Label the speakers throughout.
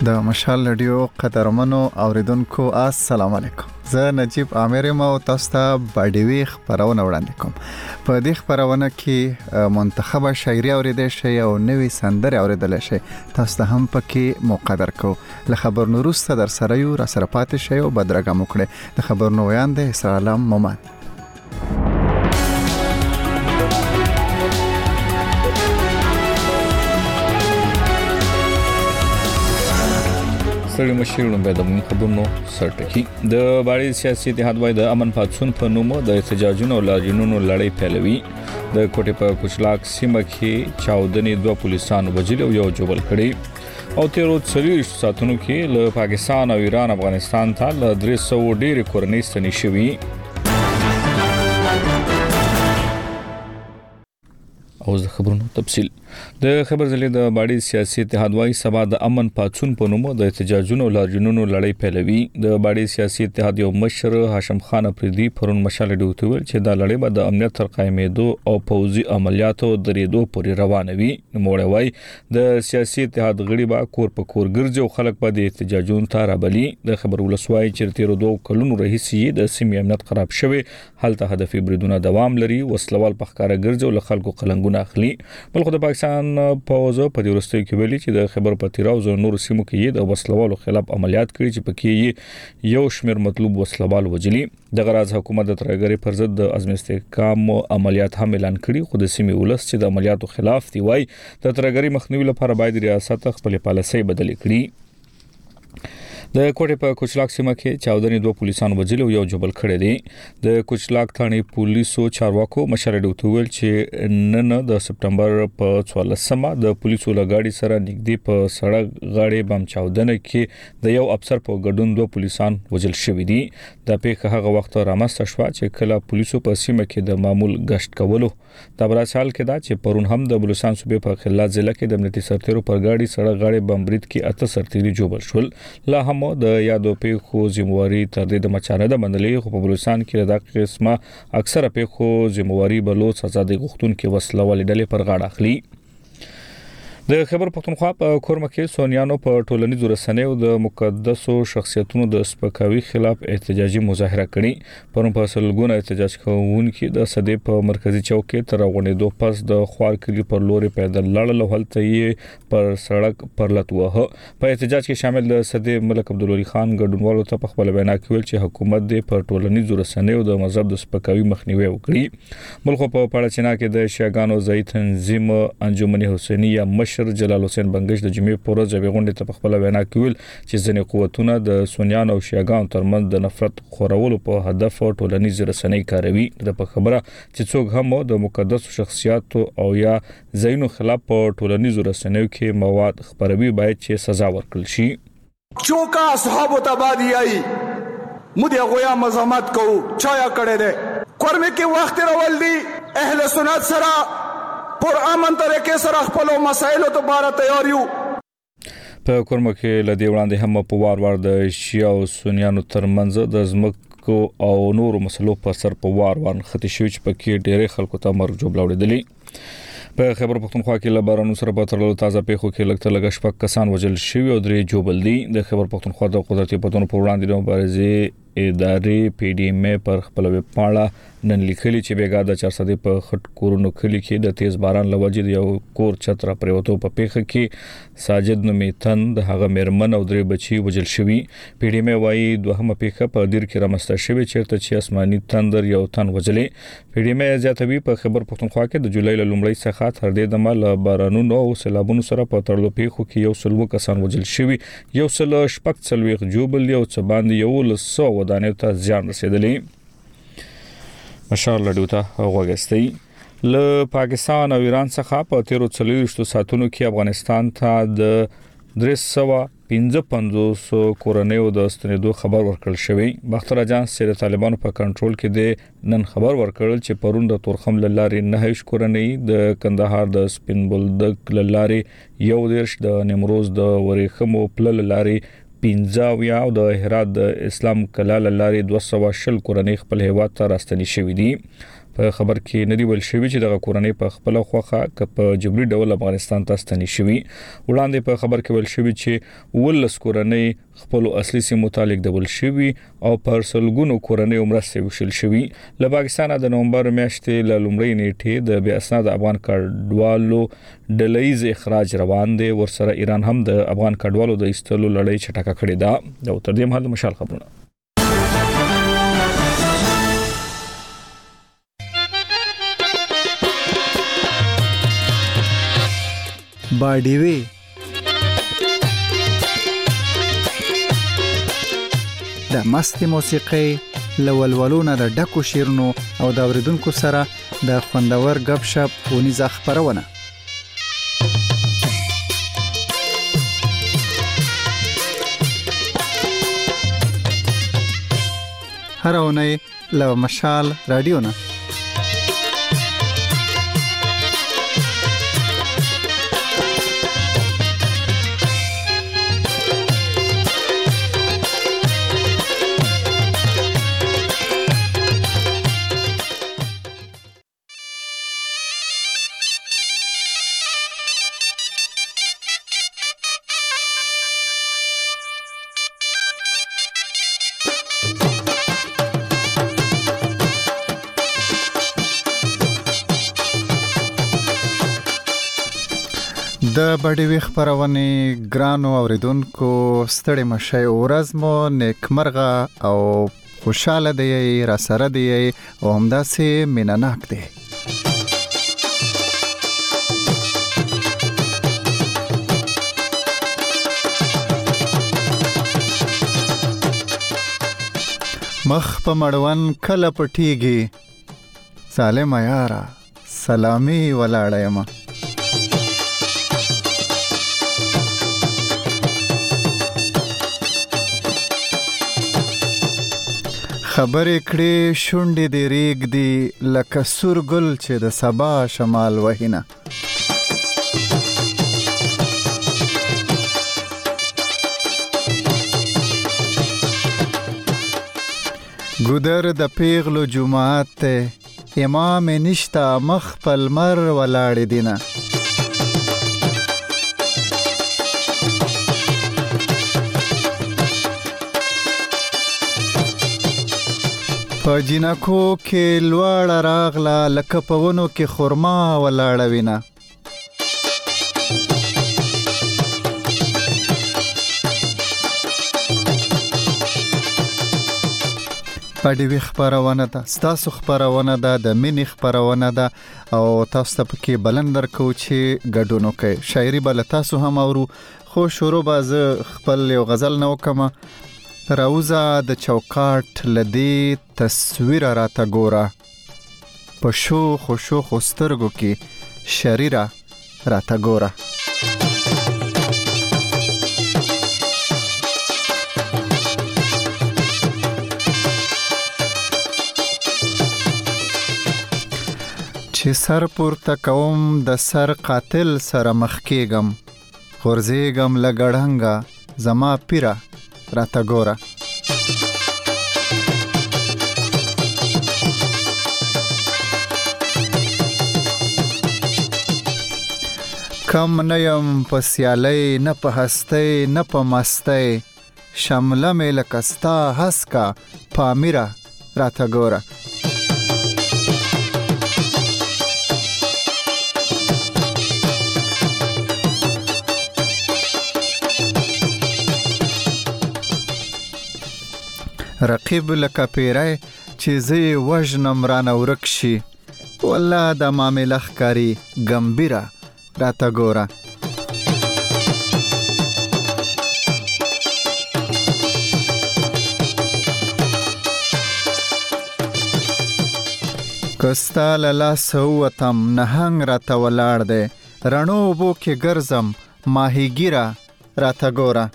Speaker 1: د مشال رادیو قدرمنو اوریدونکو السلام علیکم. زه نجیب عامر ما او تاسو ته باډیوي خبرونه وړاندې کوم. په دې خبرونه کې منتخبه شاعري اوریدل شي او نوې سندره اوریدل شي. تاسو ته هم پکې موقع درکو. له خبرونو وروسته در سره یو را سره پاتې شي او بدرګه مکړه. د خبرونو وړاندې سلام مومن.
Speaker 2: سړي مشرونو به د خبرونو سرټکی د باړي سیاسي اتحاد وای د امن پاتسون په نوم د احتجاجونو او لاجنونو لړۍ پیلوي. د کوټې په کوچلاک سیمه کې چاودنې 2 پولیسانو وجل او یو جوړل کړي او تیرو 40 ساعتونو کې له پاکستان او ایران افغانستان ته له 300 ډېر کورنۍ ستنې شوي. او د خبرونو تفصیل د خبر زلي د باړي سیاسي اتحاد وای سبا د امن پاتسون په نوم د احتجاجونو او لاجنونو لړۍ پیلوي. د باړي سیاسي اتحاد یو مشر هاشم خان افریدي پرون مشال ډیوټ ویل چې دا لړۍ به د امنیت تر قائمېدو او پوځي عملیاتو درېدو پورې روانه وي. نوموړی وای د سیاسي اتحاد غړي به کور په کور ګرځي او خلک به د احتجاجونو ته رابلي. د خبر ولسوای چې تیر 2 کلونو راهیسې د سیمې امنیت خراب شوی هلته هدفي بریدونه دوام لري. وسلوال په ښکارا ګرځي او خلکو قلنګونه اخلي. بلخو د پاکستان پوځ په دې ورستۍ کې ویلي چې د خبر پتیراو زو نور سیمو کې د وسلوالو خلاف عملیات کړي چې پکې یو شمیر مطلوب وسلوال وجلي. د غراز حکومت د ترګری پر ضد د عزم استحکام عملیات هم اعلان کړي. خو د سیمې ولس چې د عملیاتو خلاف دی وای د ترګری مخنیوي لپاره باید ریاست خپل پالیسي بدل کړي. د کوټې په کوچلاک سیمه کې چاودنې 2 پولیسانو وجل او یو جوړل کړي دي. د کوچلاک ثاني پولیسو چارواکو مشر ډیوټ ویل چې نن د سپټمبر په 14مه د پولیسو لګاډي سره نږدې په سړک غاړې بم چاودنه کې د یو افسر په ګډون 2 پولیسان وجل شوي دي. د پیښه هغه وخت رامسته شو چې کله پولیسو په سیمه کې د معمول غشت کولو د براسال کې دا چې پرون هم د بلوچستان صوبې په خلا ضلع کې د امنیتي سرتیرو پر غاډي سړک غاړې بم برید کې 8 سرتیري جوړل شول. لا هم د یادو پیښو ذمہواری تر دې د مچانه د منلې خو په بلوچستان کې د قسمه اکثره پیښو ذمہواری بلوچ آزادۍ غوښتونکو وسله والې ډلې پر غاړه اخلي. د خبر پښتونخوا په کورمه کې سونیانو په ټولنیزو رسنیو د مقدسو شخصیتونو د سپکاوي خلاف احتجاجي مظاهره کړې. پرون په سلګونه احتجاج کوونکي د صدې په مرکزی چوک کې تر غونډې پس د خوار کلی پر لوري پیدل لاړل او هلته یې پر سړک پرلط وه. په احتجاج کې شامل د صدې ملک عبدالولي خان ګډونوالو ته په خپل وینا کې ویل چې حکومت د پر ټولنیزو رسنیو د مذهب د سپکاوي مخنیوي وکړي. بلخ په پاړچنا کې د شیعاګانو ځای تنظیم انجمن حسینیه جلال حسین بنگش د جمعې پر ورځ غونډې ته خپل وینا کوي چې ځینې قوتونه د سونیان او شیعاګانو ترمنځ د نفرت خورولو په هدف ټولنیز رسنۍ کاروي. د په خبره چې څوک هم د مقدس شخصیت او یا زینو خلاف په ټولنیز رسنیو کې مواد خبروي باید چې سزا ورکړل شي.
Speaker 3: چوکا اصحاب تبادی آئی مودی غویا مزامت کو چایا کړه ده کورمه کې وخت راول دي اهل سنت سره پر امن طریقې سره خپل مسایلو ته بار تیار یو.
Speaker 2: په کورمه کې لدی وړاندې هم په وار د شیعه او سنیانو ترمنځ د زمکو او نورو مسلو په سر په وار ختی شوی چې پکې ډېر خلکو ته مرګ جوړوړېدلی. په خبر پښتونخوا کې لبارانو سره په تړلو تازه پیښو کې لږ شپږ کسان وژل شوي او 3 جوړل دي. د خبر پښتونخوا د قدرتي پتون پر وړاندې د مبارزې ادارې پی ډی ایم پر خپل ویب پاڼه نن لیکلي چې بیګا د 400 په خټ کورونو کلی کې د تیز باران لوجې د یو کور چتر پریوتو په پیښه کې ساجد نومې تن د هغه مرمن او 3 بچي وژل شوي. پی ډی ایم وايي دوهمه پیښه په دیر کې رامسته شوی چیرته چې آسماني تندر یو تن وژلې. پی ډی ایم زیاتوي په خبر پښتونخوا کې د جولای لومړۍ څخه تر دې د مال بارانونو او سیلابونو سره په تړلو پیښو کې 100 کسان وژل شوي. 140 جوبل یو څه باندې یو 100 ودانیو ته زیان رسیدلی. مشال رادیو ته غوږستی. له پاکستان او ایران څخه په 13 ساعتونو کې افغانستان ته د 355 کورنیو د ستنېدو خبر ورکړل شوی. باختر اجانس چې د طالبانو په کنټرول کې د نن خبر ورکړل چې پرون د تورخم لارې 9 کورنۍ د کندهار د سپین بولدک لارې 11 د نیمروز د وریخمو پل لارې 15 او د هرات د اسلام کلال لارې 220 کورنۍ خپل هیواد ته راستنې شوې دي. په خبر کې ندی ول شوی چې د کورنۍ په خپل خوخه ک په جبري ډول افغانستان ته ستنی شوی وړاندې په خبر کې ول شوی چې ولس کورنۍ خپل اصلي سیمو متعلق د ول شوی او پر سلګونو کورنۍ عمره وشل شوی له پاکستان د نومبر میاشتې له لومړۍ نیټې د بیا اسناد افغان کډوالو ډلهیز اخراج روان دي ورسره ایران هم د افغان کډوالو د ایستلو لړۍ چټکه کړې ده د تر دې مهال مشال خبرونه
Speaker 1: باډیوي د مستي موسیقي لولولونه د ډکو شیرونو او د اوریدونکو سره د خوندور غب شپ ونیزه خبرونه هر اونۍ له مشال رادیو نه د بډوي خبرونه ګرانو اوریدونکو ستړي مشه ورځ مو نیکمرغه او خوشاله دی را سره دی او همداسې مینناک دی مخ په مړوان کله پټیږي سالم یارا سلامي ولاړم خبرې کړې شونډې دې ریګ دی لکه سور ګل چې د سبا شمال وهینه ګودر د پیغلو جماعت ته امام نشتا مخ په لمر ولاړې دینه په جنکو کې لوړ راغله لکه په ونو کې خرما ولاړه وینه پډوي خبرونه ده ستاسو خبرونه ده د مینې خبرونه ده او تاسو ته پکې بلندر کو چې ګډونو کوي شاعري بل تاسو هم اورو خو شروع باز خپل یو غزل نو کما راوزا د چوکاټ لدی تصویر را تا ګورا پښو خوشو خوسترګو کې شریرا را تا ګورا چې سر پورته کوم د سر قاتل سره مخ کېږم غورځېږم لګړنګا زما پیرا راته ګوره کم نیم په سیالۍ نه په هستۍ نه په مستۍ شمله مې لکه ستا هسکه پامیره راته ګوره رقیب لکه پیری چې زی وژنم رانه ورک شي والله د معامله ښکاري ګمبیره راته ګوره کستا له لاسه ووتم نهنګ راته ولاړ دی رڼو اوبو کې ګرځم ماهیګیره راته ګوره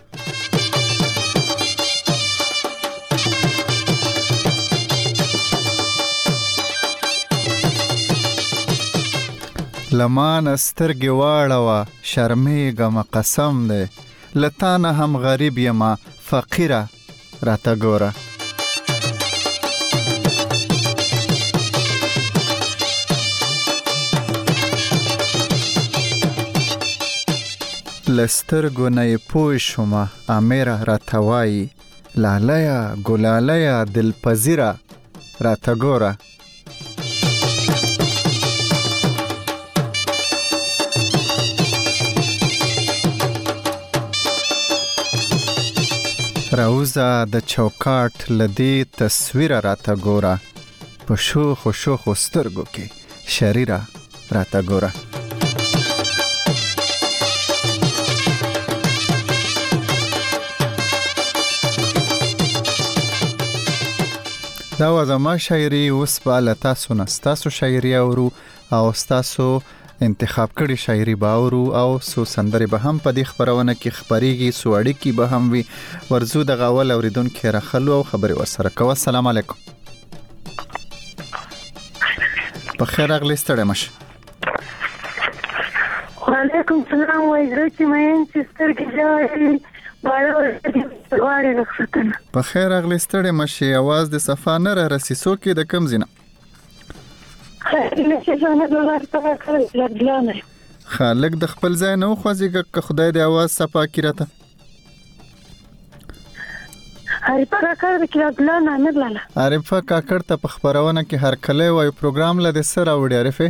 Speaker 1: لمان سترګې واړوه شرمېږم قسم دی لتانه هم غریب یما فقیره راته ګوره لسترګو نه پوه شومه امیر راته وایي لالیه ګلالیه دلپذیره راته ګوره. راوزه د چوکاټ لدی تصویره راته ګوره، په شوخو شوخو سترګو کې شریره راته ګوره. دا و زما شاعري. اوس به له تاسو نه ستاسو شاعري اورو او ستاسو انتخاب کړي شاعري به اورو او سو سندرې به هم په دې خبرونه کې خبرېږي، سو اړیکې به هم وي. ورزو د غاول اوریدونکو راخلو او خبرې ورسره کوو. السلام علیکم. په خیر راغلی ستړی مشه.
Speaker 4: وعلیکم السلام. وای زه چې مې چې سترګې جاري
Speaker 1: په خیر راغلی ستړی مشه. आवाज د صفا نه را رسي څوک د کم زینه خالق د خپل ځای نه خوځيږي که خدای دې आवाज صفا کړي راته. عارفه کاکړ ته په خبرونه کې هر کله وای پروګرام لده سره وړي عارفه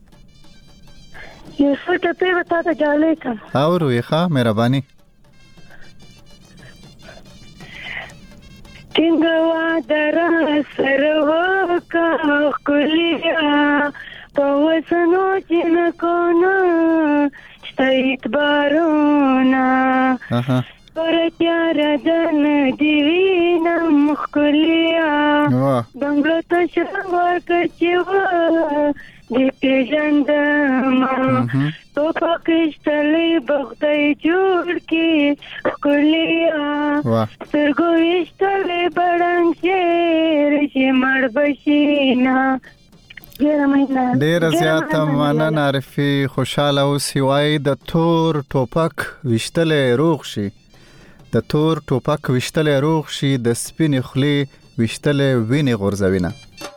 Speaker 4: یو څه ته وتا ته جالې کوم
Speaker 1: او روي ښه مهرباني.
Speaker 4: څنګه درا سره کا کلیه پوسنو جن کو نه ستایت بارونا پر تیار دن دیوینا مخکلیه بنگلو ته شوار کچوا دې پیژندما تو پاکستاني بغدای جوړ کی کلیه سترګو وشتلې بڑنګ شیر چې مړ بشینا.
Speaker 1: ډیر زیات مننه عارفي. خوشاله او سیوای د تور ټوپک وشتلې روغ شي، د تور ټوپک وشتلې روغ شي، د سپینې خلی وشتلې ویني غورځوینه.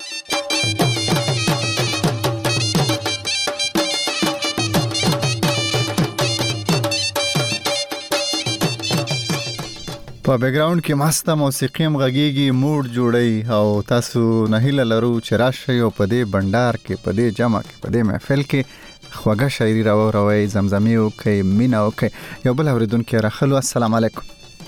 Speaker 1: په بیک گراوند کې ماسته موسیقي هم غږیږي، موډ جوړي او تاسو نه هیله لرو چې راشي او په دې بندر کې په دې جمع کې په دې محفل کې خوږه شاعري راوړوي، زمزمي او کې مینا او کې یو بل اوریدونکو راخلو. السلام علیکم.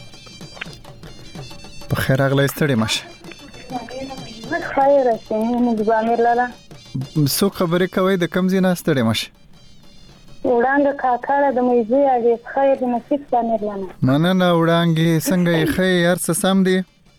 Speaker 1: په خیر راغلی ستړي مشه.
Speaker 4: خیر راشه موږ باندې لاله
Speaker 1: سو خبرې کوي د کم زینه ستړي مشه.
Speaker 4: وړاندې کاکړه د مېزي اړې خیر د نصیب باندې لاله
Speaker 1: مننه. وړاندې څنګه یې خیر هر څه سم دي؟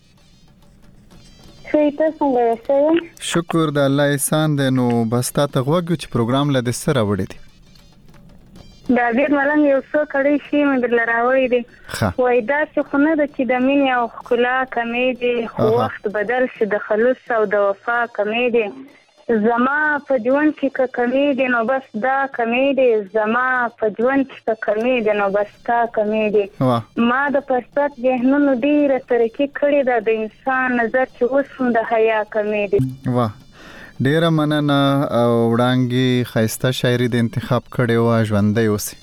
Speaker 4: ته څنګه یې؟
Speaker 1: شکر د الله احسان دی. نو بس تا ته غوږ چې پروګرام له د سره وړي دي
Speaker 4: دا ډېر ملنګ یو څه کړی شي مې در لراوي دي وای دا څه خو نه د چې د مینې او ښکلا کمې دي خو وخت بدل شي د خلوص او د وفا کمې دي. زما په ژوند کې که کمې دي نو بس دا کمې دي، زما په ژوند کې که کمې دي نو بس تا کمې دي. ما د فرصت ذهنونو ډېره ترقي کړې ده، د انسان نظر چې اوس هم د حیا کمې دي.
Speaker 1: واه ډیره مننه. وړاندې خایسته شاعري د انتخاب کړې و، ژوندۍ اوسې.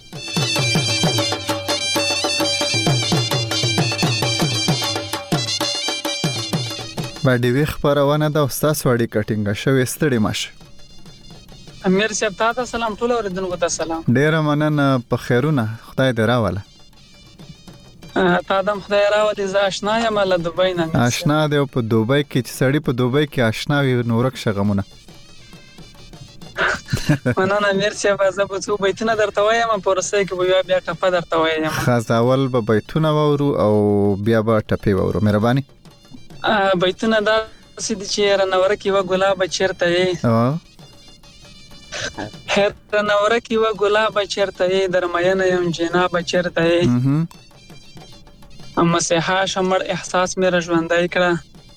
Speaker 1: باندې وی خبرونه د استاد وړي کټینګ شوې ستړي ماشه.
Speaker 5: امیر صاحب تاسو سلام ټول اوریدونکو ته سلام.
Speaker 1: ډیره مننه. په خیرونه خدای دې راوله.
Speaker 5: تادم خدای راوله. ز آشنا یم له دوبۍ نه.
Speaker 1: آشنا دی په دوبۍ کې چې سړی په دوبۍ کې آشنا وي نورک شغمونه.
Speaker 5: مننه امیر صاحب. زه په څو بیتونه درته وایم په ورسې کې بیا ټپه درته وایم.
Speaker 1: خاصول به بیتونه وورو او بیا به ټپې وورو. مهرباني.
Speaker 5: بیتونه دا سید چې رنور کې و ګلاب چیرته یې هر رنور کې و ګلاب چیرته یې درمینه یم جناب چیرته یې مسیحا شمړ احساس مې رژوندای کړه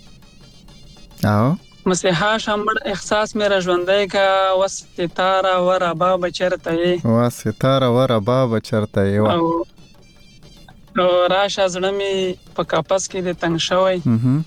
Speaker 5: مسیحا شمړ احساس مې رژوندای کا وستاره ور باب چیرته یې
Speaker 1: وستاره ور باب چیرته یې
Speaker 5: او راشه زړه مې په کاپس کې د تنگ شوی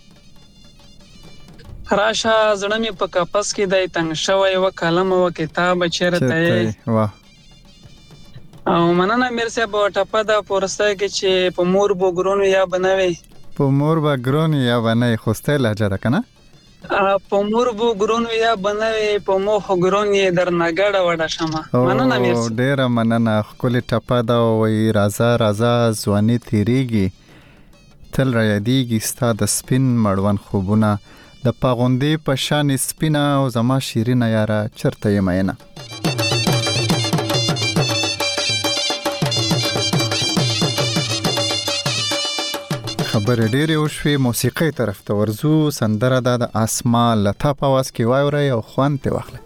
Speaker 5: راشه زړه مې په کاپس کې د تنگ شوی و کلم او کتاب چیرته یې او مننه میر صاحب ټپه د پورسته کې چې په مور بو ګرونو یا بنوي
Speaker 1: په مور با ګرونو یا بنوي خوسته لهجه ده کنه
Speaker 5: په مور بو ګرونو یا بنوي په مو خو ګرونې در نګړه وډه شمه مننه میر صاحب
Speaker 1: ډیره مننه خپل ټپه دا وی رازا ځواني تیریږي تل را یادېږي ستا د سپین مړوند خوبونه د پاغوندې په شان سپینه او زما شیرینه یاره چرته یې مینه خبر ډېرې وشوې موسیقۍ طرف ته ورځو سندره دا د اسما لتا په आवाज کې واورئ او خوند ته واخلئ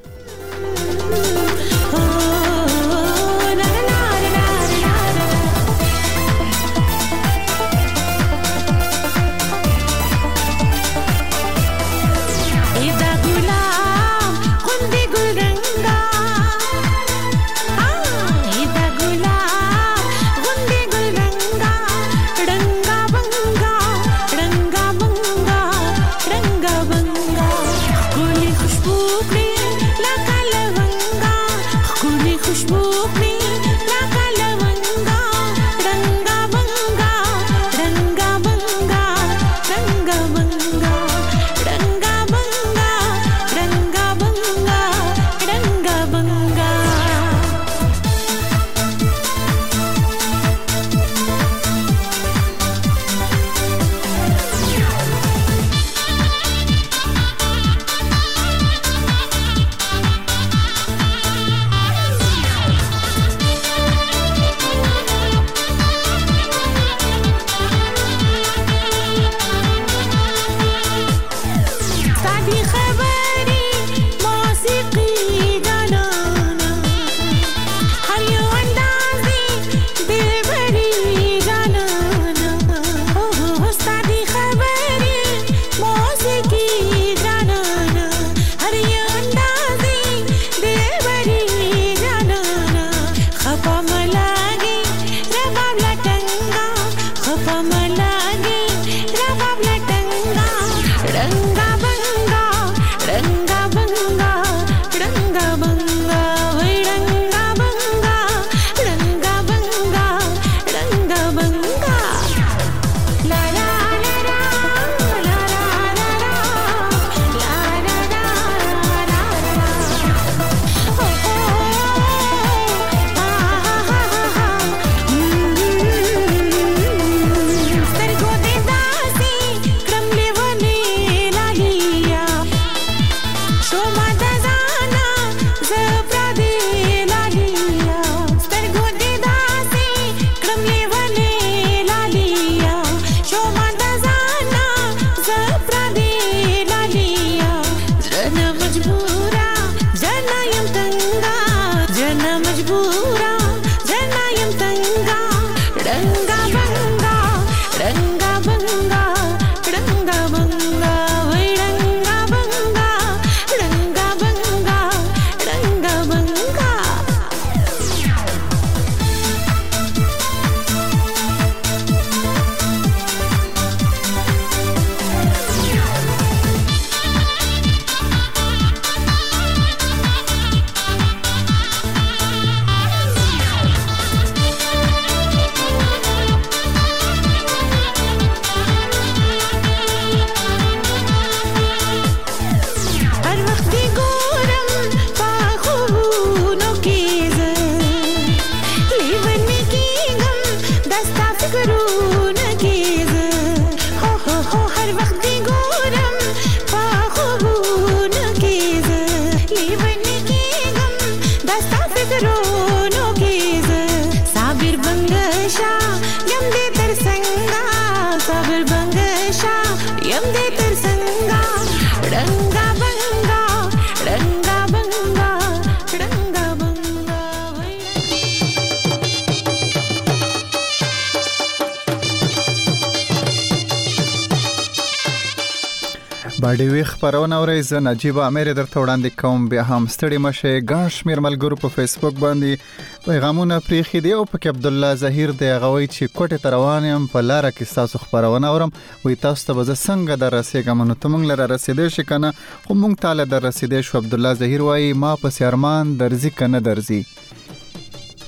Speaker 1: باډي وی خبرونه اورئ زه نجیب امیر درته وړاندې کوم بیا هم ستړي مشه ګڼ شمېر ملګرو په فیسبوک باندې پیغامونه پریښي دي او پکې عبد الله ظهیر دی غوي چې کوټه تروان يم په لار کې تاسو خبرونه اورم وي تاسو ته به څنګه در رسېږم نو ته مونږ لره رسیدې شي کنه خو مونږ تعالی در رسیدې شو عبد الله ظهیر وایي ما په سرمان درځي کنه درځي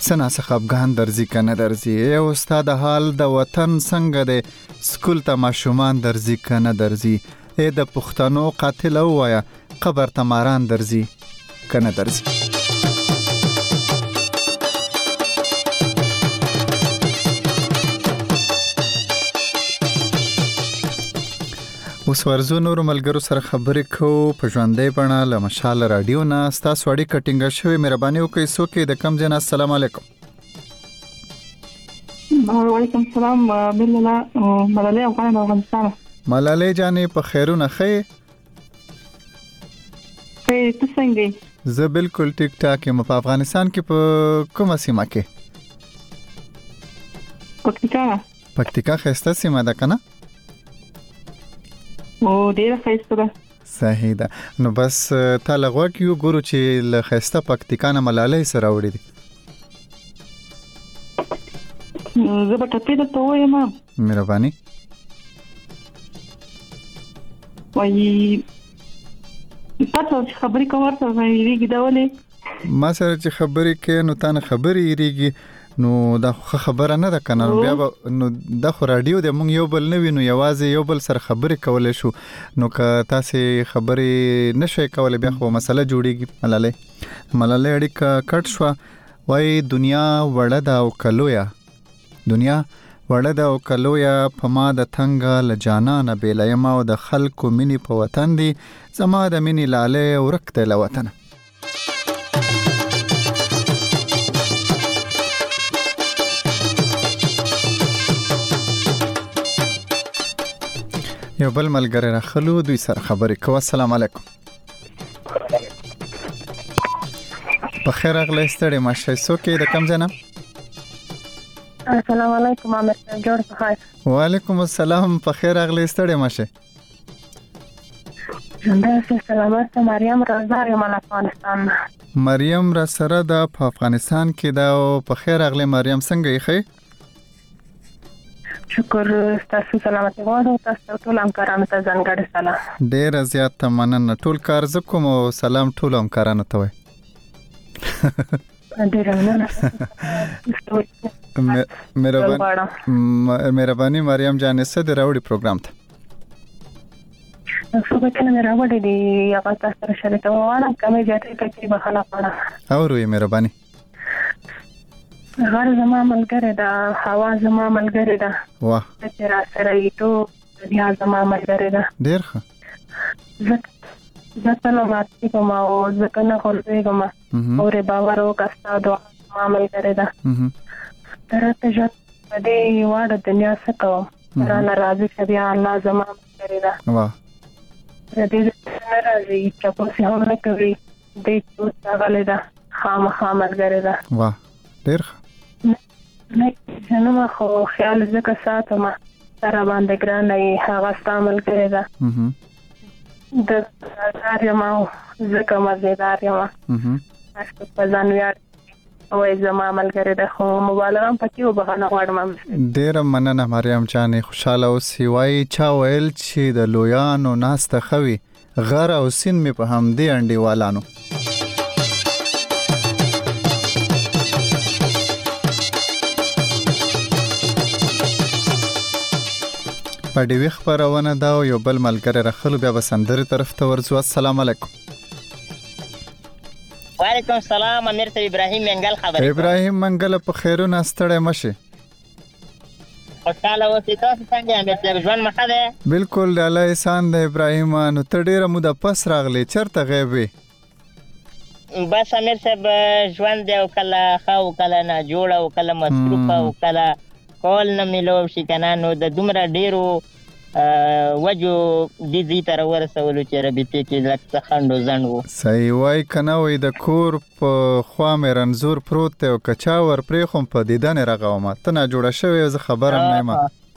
Speaker 1: سنا څخه افغان درځي کنه درځي. ای استاد حال د وطن څنګه دی سکول ته ماشومان درځي کنه درځي. ای د پښتنو قاتل وایا قبر ته ماران درځي کنه درځي. اوس ورزو نور ملګرو سره خبرې کوو په ژوندۍ بڼه له مشال رادیو نه. ستاسو اړیکه ټینګه شوې، مهرباني وکړئ څوک د کم ځای نه. السلام علیکم.
Speaker 6: وعلیکم السلام. بالله ملالۍ افغان افغانستان.
Speaker 1: ملالۍ جانې په خیرونه خې؟
Speaker 6: خې ته څنګه؟
Speaker 1: زه بالکل ټیک ټاک یم. په افغانستان کې په کومه سیمه کې؟
Speaker 6: پکتیکا.
Speaker 1: پکتیکا خسته سیمه ده کنه؟
Speaker 6: او ډیره خسته ده.
Speaker 1: صحیح ده. نو بس تا لغوا کیو ګورو چې ل خسته پکتیکا نه ملالۍ سره وړي دي.
Speaker 6: زه به ټپې ته وایم.
Speaker 1: مهرباني.
Speaker 6: وایي تاسو خبرې کوم ورته ویریږي دا ولې؟
Speaker 1: ما سره چې خبرې کې نو تا نه خبرې یریږي نو دا خبره نه ده کنه. بیا نو د خو رادیو د مونږ یو بل نه وینو، یوازې یو بل سره خبرې کولای شو. نو که تاسو خبرې نشئ کولای بیا خو مسله جوړیږي. ملالۍ اړیکه کټ شو. وای دنیا وړه ده او کلویا، دنیا وړه ده او کلویا، په ما د تنګه ل جانانه بیلایم او د خلکو مینی په وطن دی، زما د مینی لاله ورکته ل وطن. یو بل ملګری راخلو، دوی سره خبرې کوو. السلام علیکم. بخیر اغلی ستړي ماشه څوک د کم ځای نه؟
Speaker 4: السلام علیکم. عامر صاحب جوړ په خیر.
Speaker 1: وعلیکم السلام. بخیر اغلی ستړي ماشه.
Speaker 4: زنده سلامت. مریم رازار یم افغانستان.
Speaker 1: مریم را سره ده په افغانستان کې ده. او بخیر اغلی مریم څنګه یې خې؟
Speaker 4: شکر. تاسو سلامت غواړم. تاسو ټول همکارانو ته ځانګړی سلام.
Speaker 1: ډیر زیات مننه. ټول کار ز کوم او سلام ټول همکارانو ته وای.
Speaker 4: ډیر مننه.
Speaker 1: مهرباني مریم جانې څه د راوړي پروګرام ته؟
Speaker 4: څه به کنه راوړي دی هغه تاسو سره شریک وانه کومه جاتې کې بخښنه پاڼه
Speaker 1: اورو. مهرباني.
Speaker 4: غر زما ملګری ده، هوا زما ملګری ده.
Speaker 1: واه
Speaker 4: چې را سره ایټو بیا زما ملګری ده.
Speaker 1: ډیر ښه.
Speaker 4: زه تنه ماتې کوم او ځکه نه خورېږم. اورې باور وکړه ستا دعا زما ملګری ده. درته ژوند په دې واړه دنیا څه کوم، رانه راضي شه بیا الله زما ملګری ده.
Speaker 1: واه
Speaker 4: د دې نه راځي چپوسې هم نه کوي، دې چوس راغلی ده خامخا ملګری ده.
Speaker 1: واه ډیر ښه.
Speaker 4: نه ما خو خیال ځکه ساتم سره باندې ګرانه یې هغه ستا ملګری ده. د مزیدار یم او ځکه مزیدار یم. په ځان ویاړ وایي زما ملګری ده، خو مبالغه هم پکې وبخښنه غواړم.
Speaker 1: ډیره مننه مریم جانې. خوشحاله اوسې. وایي چا ویل چې د لویانو ناسته ښه وي، غر او سیند مې په همدې انډیوالانو. په ډیوی خبرونه دا یو بل ملګری راخلو، بیا به سندرې طرف ته ورځو. السلام علیکم.
Speaker 7: وعلیکم السلام. امیر صاحب ابراهیم منګل خبرې.
Speaker 1: ابراهیم منګل په خیرونه ستړی مشه.
Speaker 7: خوشاله اوسې. تاسو څنګه امیر صاحب ژوند مخه ده؟
Speaker 1: بالکل د الله احسان ده ابراهیم. نو ته ډیره موده پس راغلی، چرته غیب وې؟
Speaker 7: بس امیر صاحب ژوند دی او کله ښه او کله نه جوړ او کله مصروف او کله کول نه ملو شي کنه. نو د دومره ډیرو وجو دې تر ورسولو چې ربطې کې لږ څه خند او ځند وو.
Speaker 1: صحیح وای کنه. وای د کور په خوا مې رنځور پروت دی او کچا ور پرې خو په دیدن راغوم. ته نه جوړه شوې زه خبرم نه ما.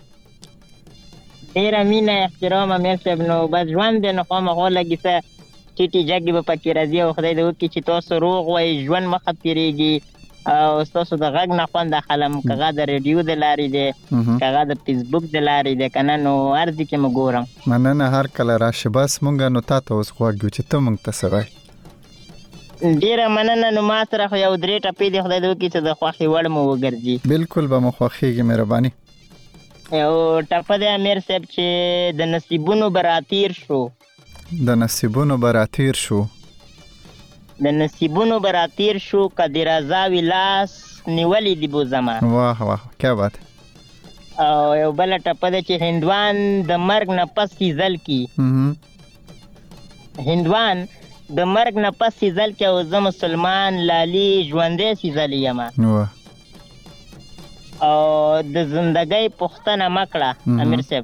Speaker 7: ډیره مینه احترام امیر صاحب. نو بس ژوند دی نو خو مغه لګي څه ټیټي جګي په پکې راځي او خدای دې وکړي چې تاسو روغ وای، ژوند مخ تیریږي او تاسو د غږ نه خوند اخلم. کغه د ریډیو د لارې دی، کغه د فیسبوک د لارې دی کنه. نو ارزي کې مګورم.
Speaker 1: مننه. هر کله راشه. بس مونږه نو تاسو اوس غواړو چې ته مونږ ته سره
Speaker 7: ډیره مننه. نو ما سره خو یو 3 ټپې دي، خدای دې وکړي چې د خوښې وړ مو وګرځي.
Speaker 1: بالکل به مو خوښیږي، مهرباني.
Speaker 7: یو ټپه دی امیر صاحب چې د نصیبونو براتیر شو.
Speaker 1: د نصیبونو براتیر شو.
Speaker 7: د نصیبونو براتیر شو کدی رضا ویلاس نیولې دی بو زمان.
Speaker 1: واه واه کیا بات.
Speaker 7: او یو بل ټپه دی چې هندوان د مرګ نه پس سیزل کی. هندوان د مرګ نه پس سیزل کی او زه مسلمان لالي ژوندې سیزل یم.
Speaker 1: واه.
Speaker 7: او د زندګۍ پوښتنه مکړه امیر صاحب،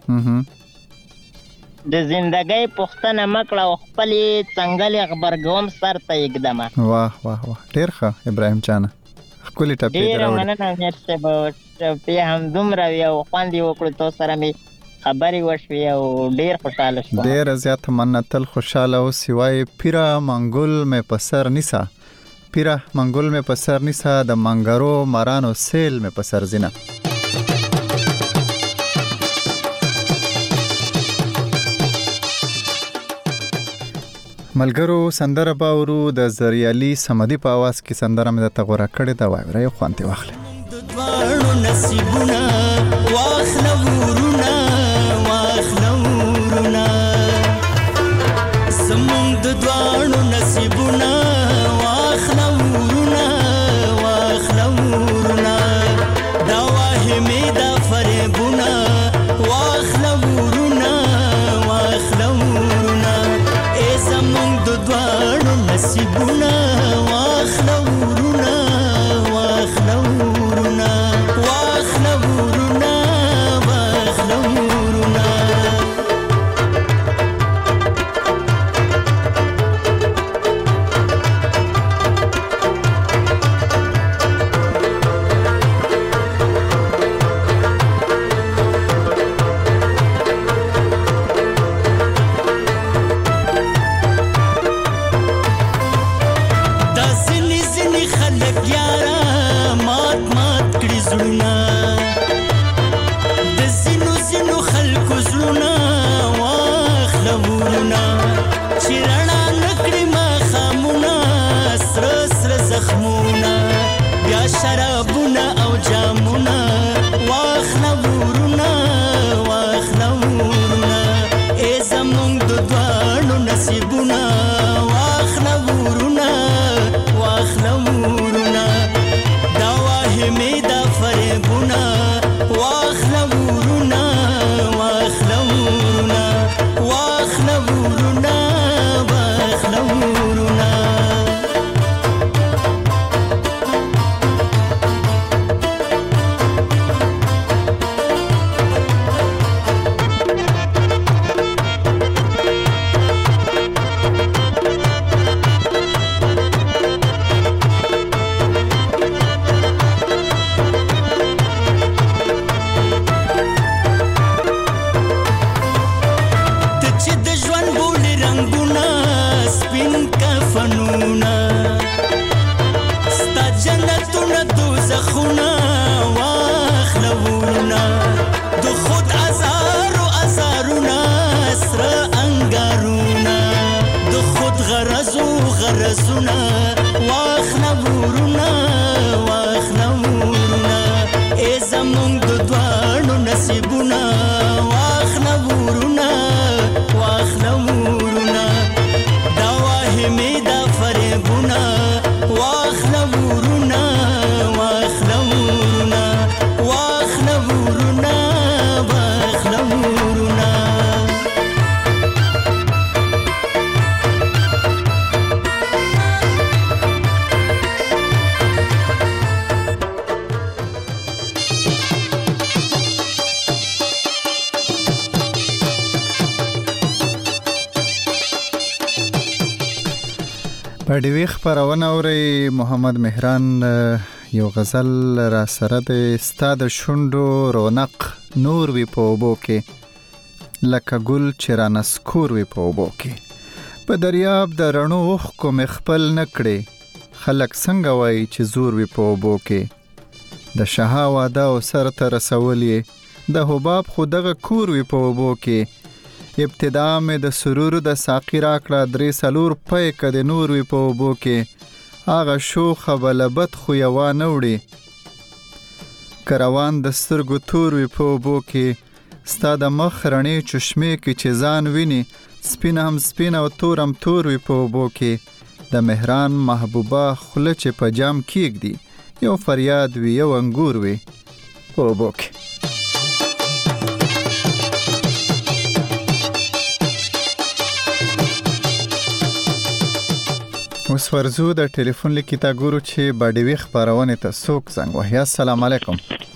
Speaker 7: د زندګۍ پوښتنه مکړه او خپلې څنګلې غبرګوم سر ته یږدمه.
Speaker 1: واه واه واه ډېر ښه ابراهیم جانه، ښکلې ټپې دې
Speaker 7: ډېره
Speaker 1: راوړې.
Speaker 7: مننه امیر صاحب، ټپې همدومره وي او خوند یې وکړو، تو سره مې خبرې وشوې او ډېر خوشحاله شوم.
Speaker 1: ډېره زیاته مننه، تل خوشحاله اوسې. وایي پیره منګل مې په سر نیسه، پیره منګل مې په سر نیسه، د منګرو مرانو سیل مې په سر ځینه. ملګرو سندره باورو د زریالي سمدي په आवाज کې سندره مې د تغوره کړې دا وایي راي خوانته واخله.
Speaker 8: دوانو نصیبونه واخله ورونه واخله ورونه زمون د دوانو نصیبونه واخله ورونه واخله ورونه دا وهمه دا فریبونه واخله ورونه واخله ورونه ای زمون د دوانو نصیبونه واخله ورونه واخله ورونه واخله ورونه واخله ورونه شرابونه او جامونه واخله ورونه واخله ورونه ای زمونږ د دوانو نصیبونه واخله ورونه واخله ورونه دا وهمې دا فریبونه واخله ورونه واخله ورونه واخله ورونه واخله ورونه غرزونه واخله ورونه واخله ورونه ای زمونږ د دوانو نصیبونه واخله ورونه واخله ورونه دا وهمې دا فریبونه واخله ورونه واخله ورونه واخله ورونه واخله ورونه
Speaker 1: پډوي خبرونه اوري محمد مهران یو غزل را سره د استاد شوندو رونق نور وی په وبو کې لکه ګل چرانسکور وی په وبو کې په دریاب د رڼو وخ کو مخبل نکړي خلک څنګه وای چې زور وی په وبو کې د شهاواده او سر تر رسولې د حباب خودغه کور وی په وبو کې ابتدا مې د سرور د ساقي راکړه 3-4 پې کده نور وی په وبو کې هغه شوخه بلبد خو یوا نه وړي کروان د سترګو تور وی په وبو کې ستا د مخ رڼې چشمې کې چې ځان ویني سپین هم سپین او تور هم تور وی په وبو کې د مهران محبوبه خوله چې په جام کېږدي یو فریاد وی یو انګور وی په وبو کې اوس ورزو د ټلیفون لیکي تا ګورو چې باډوي خبرونه ته څوک زنګ وهي السلام علیکم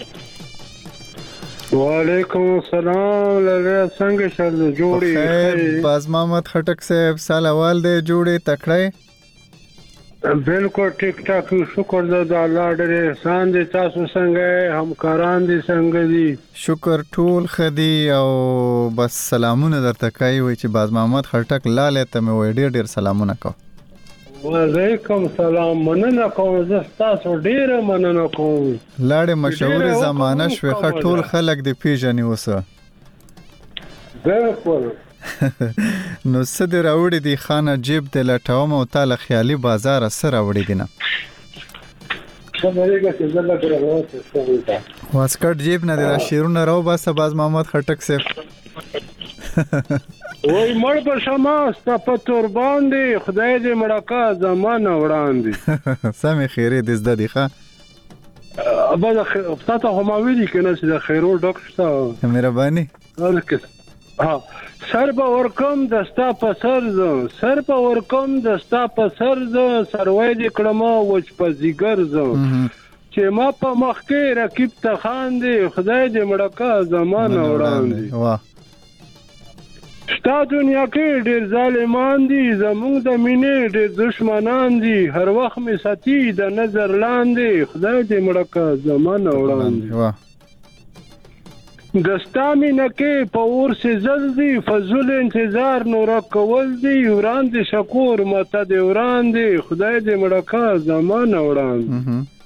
Speaker 9: وعلیکم السلام لږه څنګه شل جوړي
Speaker 1: باز محمد خټک صاحب سلام دې جوړي تکړه
Speaker 9: بالکل ټیک ټاک شکر د الله ډېر احسان دې تاسو څنګه همکاران دې څنګه دي
Speaker 1: شکر ټول خدي او بس سلامونه درته کوي چې باز محمد خټک لاله ته مې وړي ډېر سلامونه کوم
Speaker 9: وعلیکم السلام مننه کوم زه تاسو ډیر مننه کوم
Speaker 1: لاړې مشهور زمانہ شوخه ټول خلک دی پیژني وسه
Speaker 9: بالکل
Speaker 1: نو څه دی راوړي دی خانه جیب د لټاوم او تعالی خیالي بازار سره راوړي دینه واسکټ جیب نه دی شیرونه راو باسه باز محمد خټک صاحب
Speaker 9: وای مړ په شماسته په تور باندې خدای دې مړکا زمانه وړاندې
Speaker 1: سمې خیرې دې زده دی ښه
Speaker 9: ابا تاسو هم ویلي کنه چې د خیرول ډاکټر
Speaker 1: مهرباني
Speaker 9: ها سر په ورکم دستا په سر سروي دې کړم وچ په زیګر زو چې ما په مخ کې رقیب ته خاندې خدای دې مړکا زمانه وړاندې
Speaker 1: واه
Speaker 9: شتا دنیا کې ډېر ظالمان دي زموږ د مینې ډېر دشمنان دي هر وخت مې ساتي د نظر لاندې خدای دې مړکا زمانه وړاندې دستا مینه کې په اور سزل دي فضل انتظار نور کول دي وړاندې شکور مته دې وړاندې خدای دې مړکا زمانه وړاندې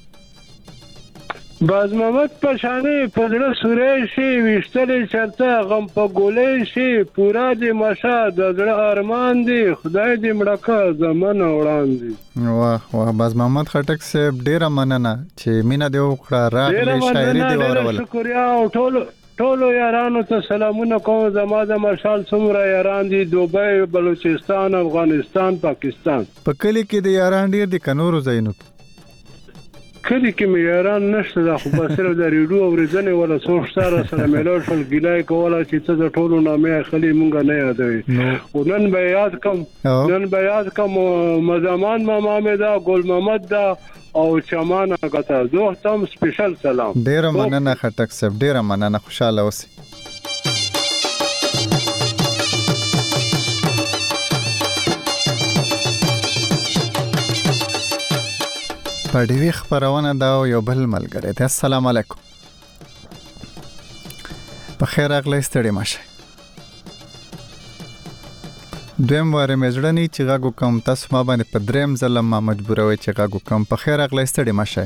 Speaker 9: باز محمد پشانه پدړه سورې شي وشتلې چرته غم په ګولې شي پورا دې مشا د زړه ارمان دي خدای دې مړکا زمانه وړاندې
Speaker 1: واه واه باز محمد خټک صاحب ډیره مننه چې مینا دې وکړه راغلی شاعري دې ورول
Speaker 9: شکریا او ټولو یارانو ته سلامونه کوم زما د مشال څومره یاران دي دوبۍ بلوچستان افغانستان پاکستان
Speaker 1: په کلی کې د یاران ډیر دي کنورو زینو
Speaker 9: کلی کې مې یاران نشته دا خو بس صرف د ریډیو اورېدنې ولا څوک سره مېلو شول ګیلای کوله چې ته د ټولو نامې اخلي مونږ نه یادوي او نن به یاد کوم مزمان ماما مې دا ګل محمد دا او چمانه غته زه تم سپیشل سلام
Speaker 1: ډیر مننه خټک صاحب ډیر مننه خوشاله اوسئ پډوي خبرونه دا یو بل ملګری ته السلام علیکم په خیر اغلی ستړي ماشه دویم واره مزړنی چې غاګو کم تاسو ما باندې په دریم ځل ما مجبوروي چې غاګو کم په خیر اغلی ستړي ماشه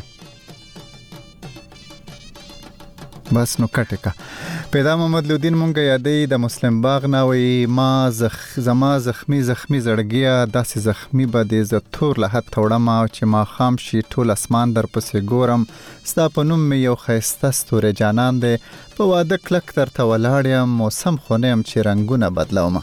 Speaker 1: بس نو کټکا پیدا محمد لودین مونږه یادې د مسلم باغ ناوي ما زما زخمی زړګیا داسې زخمی بده ز تور له هټ وړم چې ما خام شي ټول اسمان در پسې ګورم ستا په نوم یو خيسته ستوره جانان دی په واده کلک تر ته ولاړم موسم خونم چې رنگونه بدلوم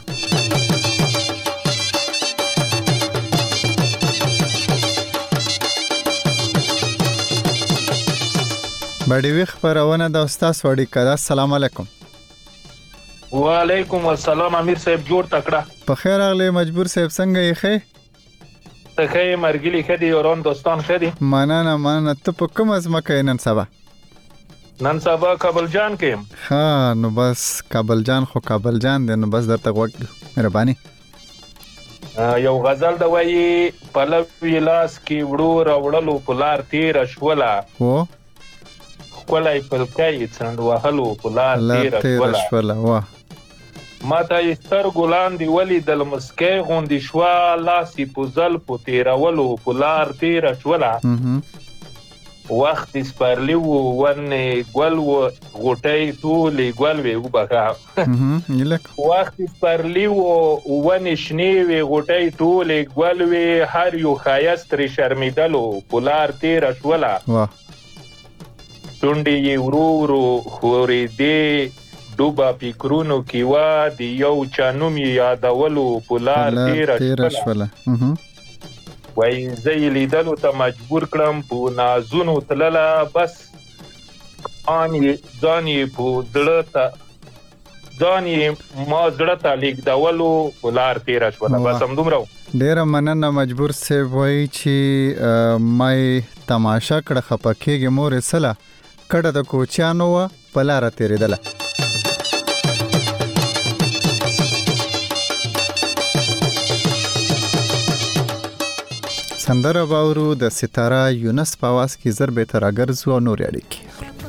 Speaker 1: بډوي خبرونه د استاد وړي کړه السلام علیکم
Speaker 10: وعلیکم السلام امیر صاحب جوړ تکړه
Speaker 1: په خیر اغلی مجبور صاحب څنګه یې ښه
Speaker 10: ته ښه مرګلی خدي اورون دوستان خدي
Speaker 1: مننه ته په کوم ځمکه نن سبا کابل جان کې ها نو بس کابل جان دی نو بس درته وګ مهرباني
Speaker 10: یو غزل د وایي پلوی لاس کې وړو راوړلو پلار تیر شولا
Speaker 1: و
Speaker 10: کولای پلکای څنډ وهلو پلار تیر شولا
Speaker 1: واه
Speaker 10: ماته ستر ګلان دی ولی دل مسکې غوندي شوا لاسي پوزل پو تیرولو پلار تیر شولا وخت سپارلی و ون ګل و غوټۍ ټولې ګل وې وبخه وخت سپارلی و ون شنې وې غوټۍ ټولې ګل وې هر یو ښایست ترې شرمېدلو پولار تېره شوله شونډې یې ورو ورو خورېدې ډوبه فکرونو کې وه د یو چا نوم یې یادولو پولار تېره شوله وای زه یې لیدلو ته مجبور کړم په نازونو تلله بس ځان یې په زړه ته لیږدولو په لار تېره شوله بس همدومره
Speaker 1: ډېره مننه مجبور صاحب وایي چې ما یې تماشه کړه خفه کېږې مورې سله کډه د کوچیانو وه په لاره تېرېدله سندره باورو د ستاره یونس په आवाज کې زر به تر اگرزو او نور اړیکې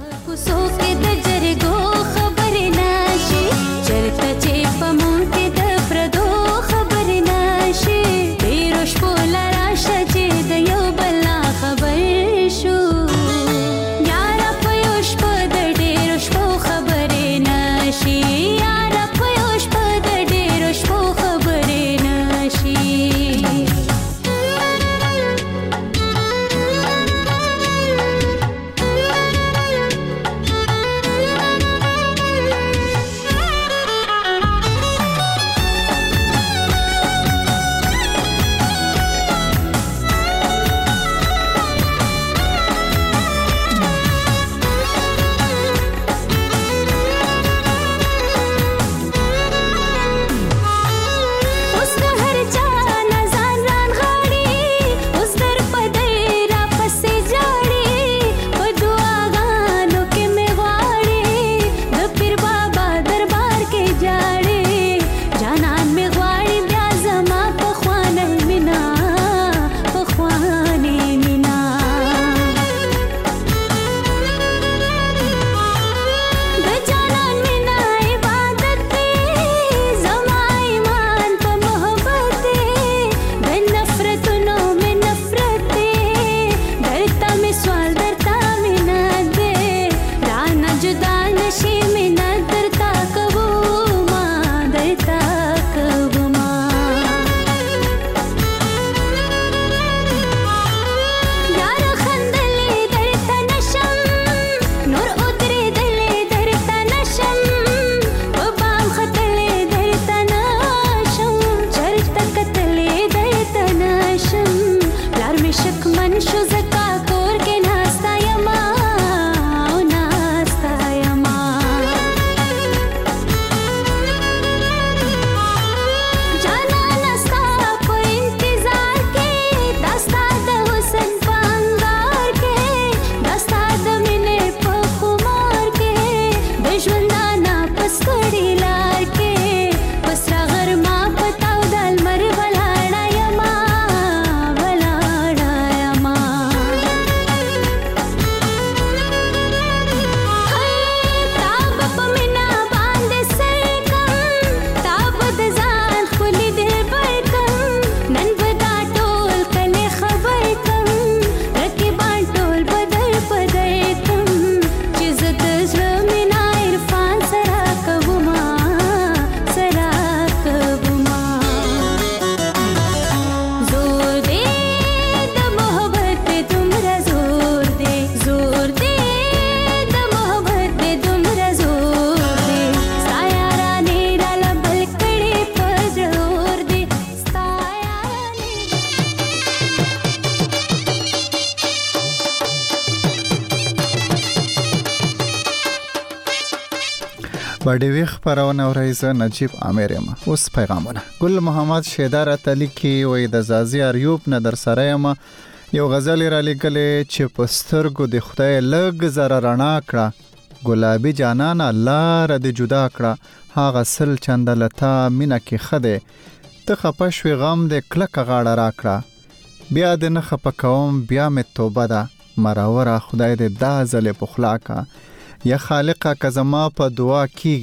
Speaker 1: باډیوی خبرونه ورایزه نجیب عامر ما اوس پیغامونه ګل محمد شیدار تعالی کی وې د زازی اریوب نه در سره ما یو غزل را لګلې چې پسترګو د خدای لګ زره رڼا کړه ګلابي جانان الله را د جدا کړه هاغه سل چندلتا مینا کې خده ته خپشوي غم د کلک غاړه را کړه بیا د نه خپکوم بیا مې توبه ده مراوره خدای دې دا زله پخلاکا یا خالقه کزما په دعا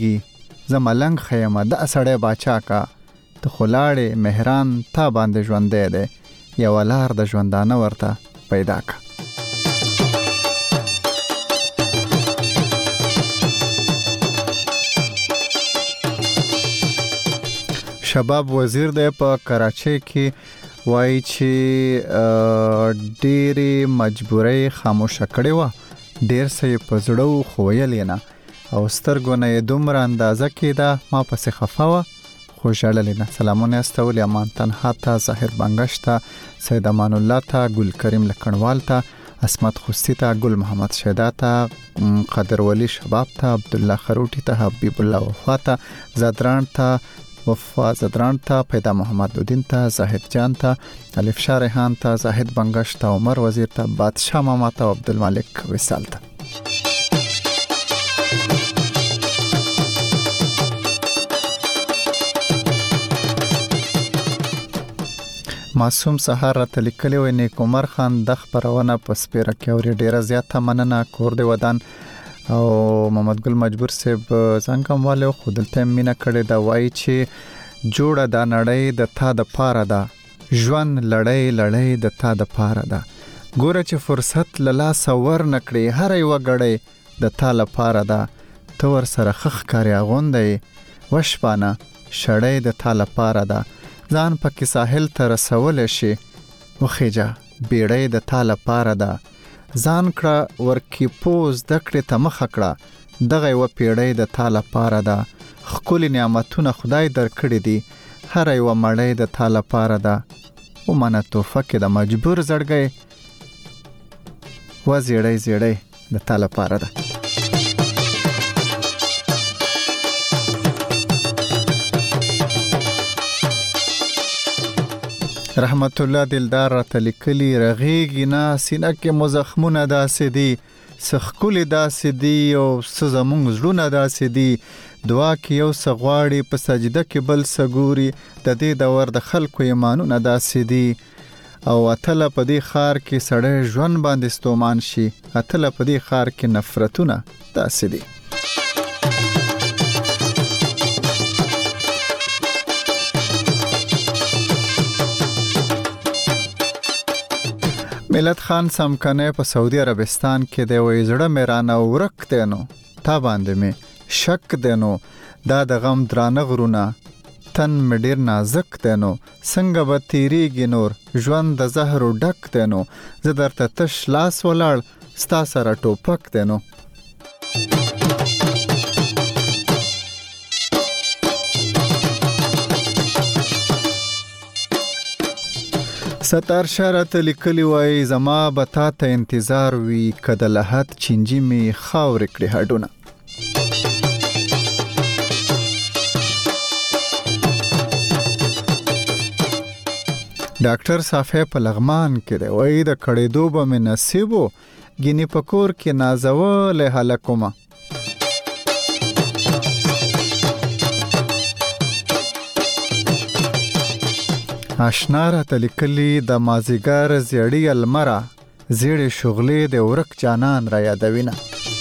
Speaker 1: کیږي زملنګ خیمه د اسړې باچا کا ته خلاړې مهران تا باندې ژوندې ده یا ولار د ژوندانه ورته پیدا کا شباب وزیر د په کراچۍ کې وایي چې ډېری مجبورۍ خاموشه کړې و، ډېر څه په زړه خو ویلې نه او سترګو نه یې دومره اندازه کېده ما پسې خفه وه خو ژړلې نه. سلامونه استولې امان تنها ته، ظاهر بنګش ته، سید امان الله ته، ګل کریم لکڼوال ته، اسمت خوستی ته، ګل محمد شیدا ته، قادر ولی شباب ته، عبدالله خروټی ته، حبیب الله وفا ته، زدران ته، وفا زدران ته، پیدا محمد الدین ته، زاهد جان ته، الف شارحان ته، زاهد بنگش ته، عمر وزیر ته، بادشاہ ماما ته، عبدالمالک وصال ته. معصوم سحر را تلیکلی و نیک عمر خان د خبرونه په سپیره کې اوري ډیره زیاته مننه. کور دی ودان او محمد ګل مجبور صاحب څنګه والو خودلته مینا کړي دا وایي چې جوړه دا نړۍ د تا د پاره ده، ژوند لړۍ لړۍ د تا د پاره ده، ګوره چې فرصت لاله سور نکړي هر یو غړې د تا لپاره ده، تو ور سره خخ کاری غوندې وشپانه شړې د تا لپاره ده، ځان پکې ساحل ته رسول شي وخېجا بیړۍ د تا لپاره ده، ځان کړه ورکی پوز دکړې ته مخ کړه دغه و پیړۍ د تا لپاره ده، خپل نعمتونه خدای درکړي دي هر یو مړۍ د تا لپاره ده، او منه توفه کې د مجبور زړګي و زیړۍ زیړۍ د تا لپاره ده. رحمت الله دلدار را تلیکلی رغیگی نا سینه کې مزخمونه داسې دي، سخکولی داسې دي او سزمونږ زړونه داسې دي، دعا کې یو سغواړي په سجده کې بل سګوري، د دې دور د خلکو ایمانونه داسې دي او اتله په دې خار کې سړی ژوند باندې ستومان شي، اتله په دې خار کې نفرتونه داسې دي. ملت خان سمکنه په سعودي عربستان کې دی وې زړه میرانه ورک دینو تا باندې می شک دینو دا د غم درانه غرونه تن می ډیر نازک دینو څنګه به تیریږي نور ژوند د زهر ډک دینو زه درته تش لاس ولاړ ستا سره ټوپک دینو. ستار شرط لیکلی وای زما بتا ته انتظار وی کده لحد چنجي می خاور کړي هډونه. ډاکټر صافه په لغمان کې دی وای د کړي دوب می نصیبو ګینی پکور کې نازوله هلکوما. آشنا را تلیکلی د مازیګر زیړی المرا زیړې شغلې د ورک جانان را یادوینه.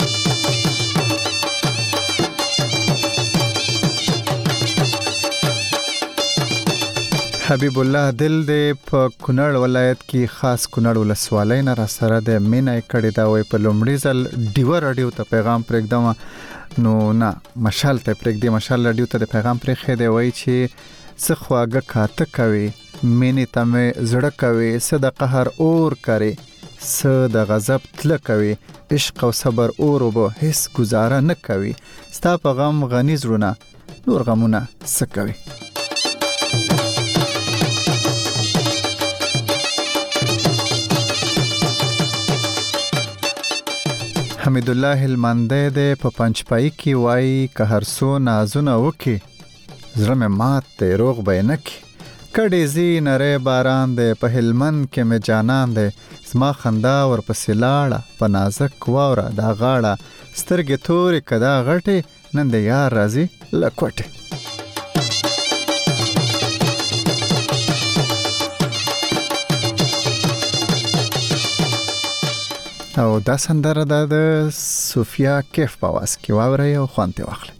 Speaker 1: حبیب الله دل د په کونړ ولایت کې خاص کونړ ولسوالۍ نه را سره د مینای کړي دا وای په لومړي ځل ډیو رادیو ته پیغام پرېږدم نو نه مشال ته پرېږدي مشال رادیو ته د پیغام پرېخې دی وای چې څه خواږه کاته کوي مینې ته مې زړه کوي څه د قهر اور کوي څه د غضب تله کوي عشق او صبر اور به هیڅ گزاره نه کوي ستا په غم غني زړونه نور غمونه څه کوي. حمید الله المنده د په پنځپای کې وای که هر سو نازونه وکي زړه مې مات دی روغ به نه کی کډې زی نری باران دی په هلمند کې مې جانان دی زما خندا ورپسې لاړه په نازک واوره دا غاړه سترګې تورې کدا غټې نن د یار راځي لکوټې. او دا سندره د صوفیا کیف په واس کې واوري او خوانته واخلي.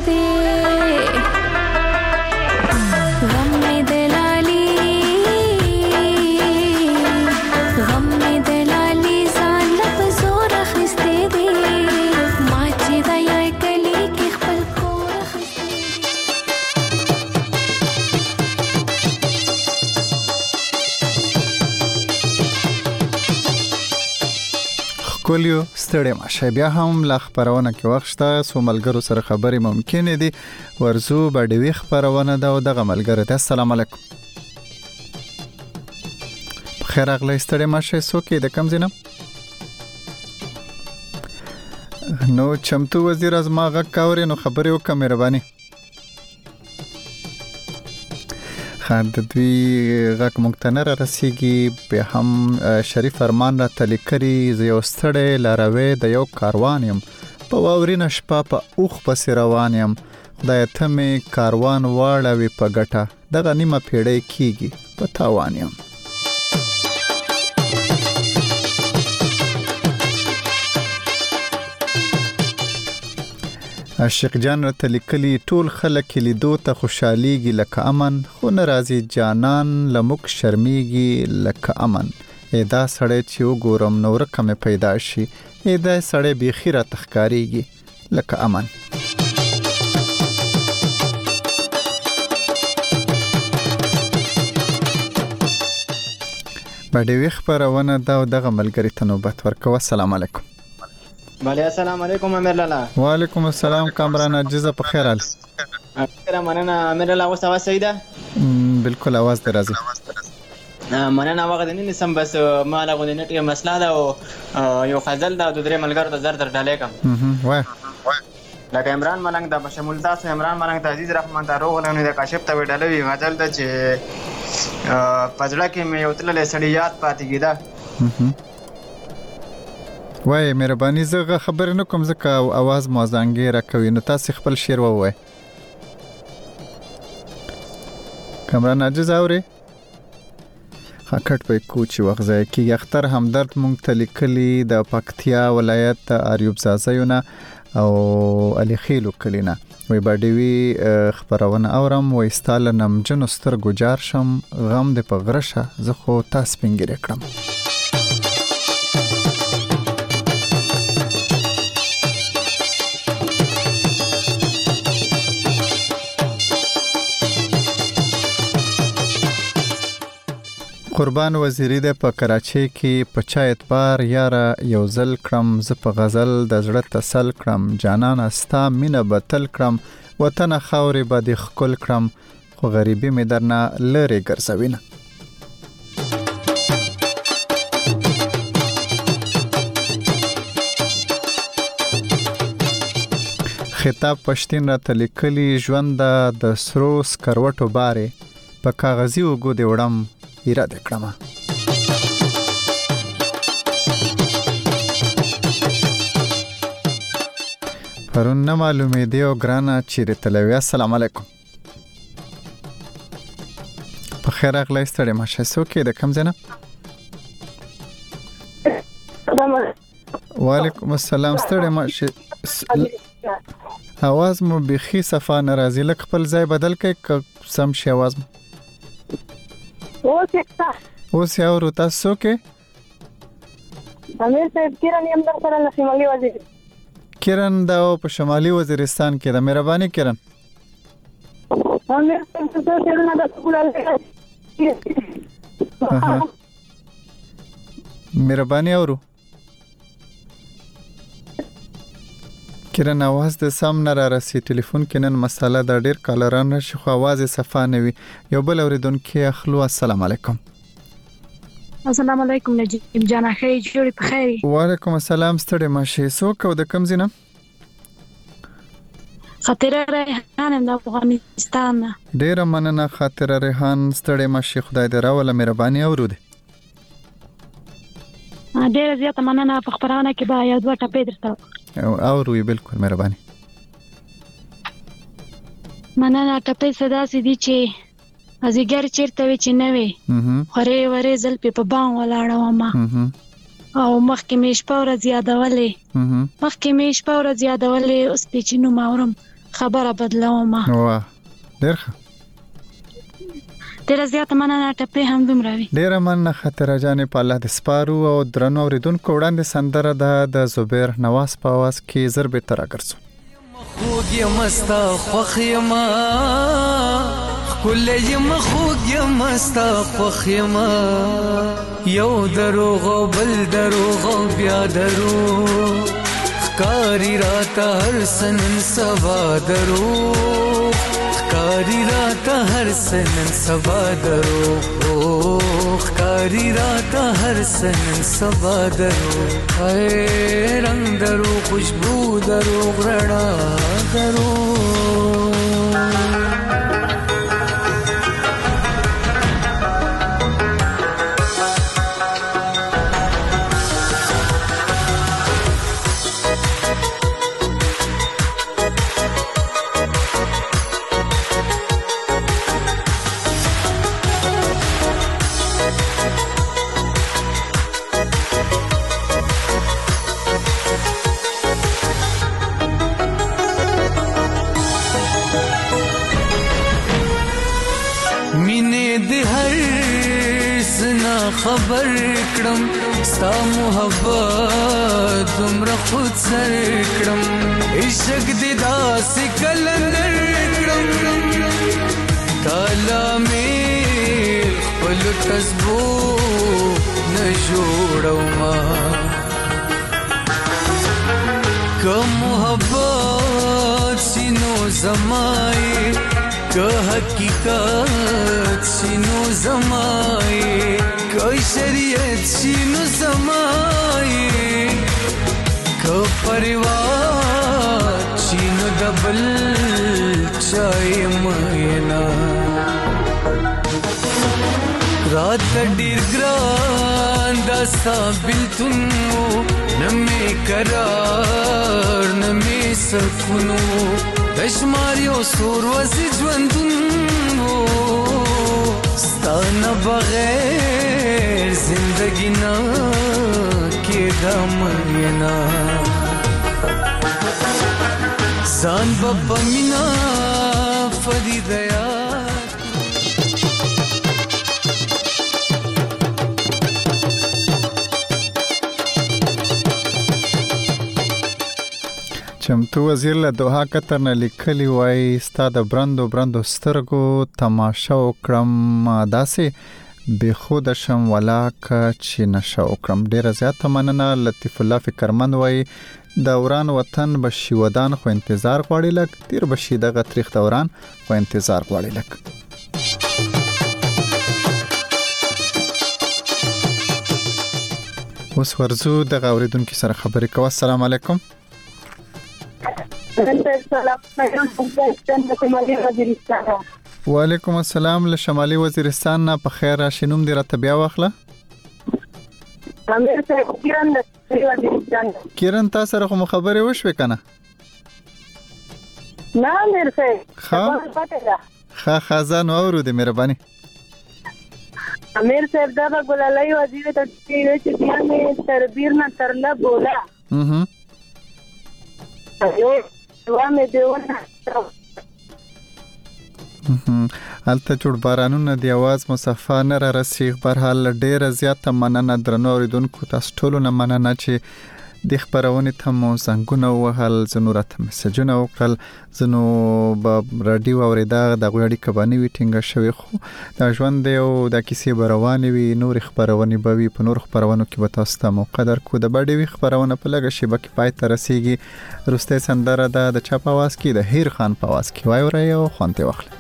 Speaker 11: دې غم مې دلالي ځان په زور اخیستې دې ما چې دا یې کلی کې خپل کور اخیستې
Speaker 1: کولیو ستړي ماشه بیا هم لا خبرونه کې وخت شته سو ملګرو سره خبرې ممکن دي ورزو بډوي خبرونه دا او دغه ملګری ته السلام علیکم خیر اغلی ستړي ماشه سو کې د کم زینم نو چمتو وزیر از ما غږ کاوري نو خبرې وکړه مهرباني د دوی غږ مونږ را رسیږي به هم شریف فرمان را تلیکري زه یو ستړی لاروی د یو کاروان یم په واورینه شپه په اوښ پسې روان یم خدای ته مې کاروان واړوي په ګټه دغه نیمه پیړۍ کیږي په تاوان یم عاشق جان را تلیکلی ټول خلک لیدو ته خوشاليږي لکه امن خو ناراضي جانان لمک شرمېږي لکه امن دا سړی چې وګورم نو رقم پیدا شي دا سړی بيخي را تخکاریږي لکه امن باندې وی خبرونه دا دغه ملګری ته نوبت ورکوه السلام علیکم
Speaker 12: بله السلام علیکم امیر لالا
Speaker 1: وعلیکم السلام کامران عجزه په خیر حال
Speaker 12: مننه امیر لالا اوس आवाज صحیح ده
Speaker 1: بالکل आवाज درازي
Speaker 12: مننه وخت نه نسم بس ما له غوډه نټي مسله ده او یو غزل ده د درې ملګرو ته زر در ډالې کم
Speaker 1: وای
Speaker 12: لکه عمران ملنګ د بشمول تاسو عمران ملنګ ته عزیز رحمان ته روغ لنو د کاشف ته وډلوي غزل ده چې پزړه کې مې یو تللې سړی یاد پاتې کیده وای
Speaker 1: مهرباني زه خبر نه کوم ځکه आवाज موزانګي راکوي نو تاسو خپل شعر ووای کامران عجز اوري خاکټ په کوچ وغځای کې اختر همدرد مونږ تلیکلی د پکتیا ولایت اریوب زازیونه او علي خیلو کلینا وای باډوي خبرونه اورم وای ستاله نمجن ستر ګجار شم غم د پغرشه زه خو تاسو پنګری کړم قربان وزیری د په کراچۍ کې په چا اعتبار یاره یو ځل کړم ز په غزل د زړه تسل کړم جانان استا مینه بتل کړم وطن خاورې باندې خکل کړم خو غریبي مې درنه لری ګرځوینه خطاب پښتين را تلیکلی ژوند د سرو سکروټو باره په کاغذي وګو دی وړم اراده کړم پرون نه معلومې دی او ګرانا چیرې تلوي السلام علیکم په خیر اغلی ستړي ماشه سو کې د کم زنه وعلیکم السلام ستړي ماشه आवाज مو بخي صفه ناراضي لک خپل ځای بدل کړئ سم شي आवाज اوس یو ورو تاسو کې
Speaker 6: امیر صاحب کرن یم در سره شمالي وزیر
Speaker 1: کرن دا په شمالي وزیرستان کې د مهرباني کرن
Speaker 6: امیر صاحب څه څنګه د سکول
Speaker 1: مهرباني اورو کرن आवाज د سم نه را رسي ټلیفون کې نن مساله د ډیر کالران نشي خو आवाज صفه نه وي یو بل اوریدونکو اخلو السلام علیکم
Speaker 6: السلام علیکم نجیب جان خیر جوړ په خیر
Speaker 1: وعلیکم السلام ستړي ماشه سو کو د کم زینه
Speaker 6: خاطر ریحان د افغانستان
Speaker 1: ډیر مننه خاطر ریحان ستړي ماشه خدای دې راوله مهرباني اورود
Speaker 6: ډیر زیاته مننه په خبرونه کې با یو دوه ټپې درته
Speaker 1: او روی بالکل مهرباني
Speaker 6: مننه ټپې صدا سي دي چې ازګر چیرته وي چې نه وي خوري وره زل په بان ولاړه ما او مخکې مې شپه ور زیادولې اوس په چینو ماورم خبره بدلوم.
Speaker 1: واه ډیر ښه.
Speaker 6: ډیره زیاته مننه ټپې هم دومره وي.
Speaker 1: ډیره مننه خاطره جانې په الله د سپارو او درنو اوریدونکو وړاندې سندره ده د زبیر نواز په आवाज کې زر به تر اگرڅو.
Speaker 13: خوږ یم ستا خوښ یم ښکلی یم خوږ یم ستا خوښ یم یو دروغ او بل دروغ او بیا دروغ ښکاري راته هر څه نن سبا دروغ ښکاري راته هر څه نن سبا دروغ ښکاري راته هر څه نن سبا دروغ رنگ دروغ خوشبو دروغ رڼا دروغ خبر کړم ستا محبت دومره خود سر کړم عشق دې داسې کلندر کړم کالا مې خپل تسبو نه جوړوما که محبت سینو زمای که حقیقت سینو زمای که شریعت سینو زمای که پریوات سینو دبل چای مینا رات ډیر ګران داستا بلتونو نمی قرار نمی سکونو دشماریو سور وزی جوندونو ستانا بغیر زندگی نا کېدا مرینا ځان بابا مینا فریدیا
Speaker 1: چمتو وزیر له دوحه قطر نه لیکلی وای ستا د برندو سترګو تماشا وکړم داسې به خود شم ولاک چې نشه وکړم. ډیره زیاته مننه. لطیف الله فکرمند وای دوران وطن بشي ودان خو انتظار غواړي لک تیر بشي دغه تاریخ دوران خو انتظار غواړي لک. اوس ورزو د اوریدونکو سره خبرې کوم. السلام علیکم. وعلیکم السلام. له شمالي وزیرستان نه په خیر راشنوم دی راته بیا واخله. کیرن تاسو سره کوم خبرې وشوي کنه؟
Speaker 4: نه مرسه
Speaker 1: ښه خزان اورو دې مهرباني.
Speaker 4: امیر صاحب دا ګلالای وزیر ته چې بیا مې تربیر نه ترلا بولا وامه دیونه
Speaker 1: الته چور بارانونه دی आवाज مصفا نه را رسیږ. پر حال ډیره زیاته مننه درنو اوریدونکو تاسو ټول نه مننه چې د خبرونه ته مو څنګه وهل زنو راته میسجونه وکړل زنو په رادیو اوریدا د غوړی کبانی ویټینګ شوی خو دا ژوند دی او د کیسې بروانې وی نور خبرونه به وی په نور خبرونو کې به تاسو ته مقدر کو د باندې وی خبرونه په لګه شی بکی پای ته رسیږي. روسته سندره د چا په आवाज کې د هیر خان په आवाज کې وای ورای او خوانته وخت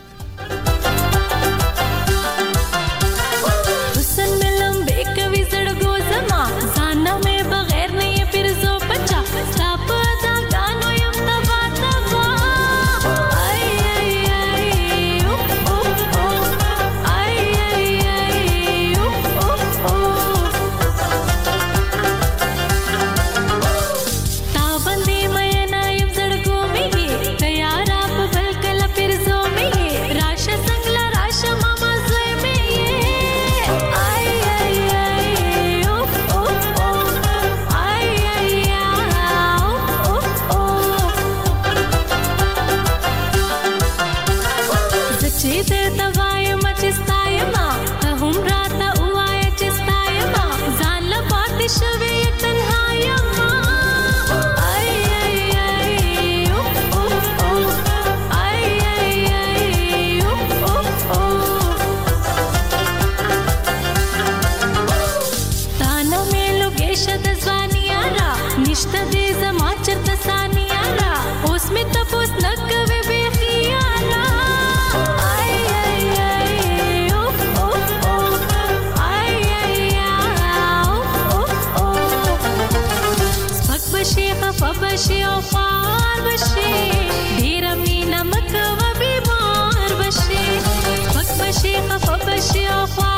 Speaker 11: خفه بشي او خوار بشي ډیر مینه مکوه بیمار بشي پک بشي خفه بشي او خوار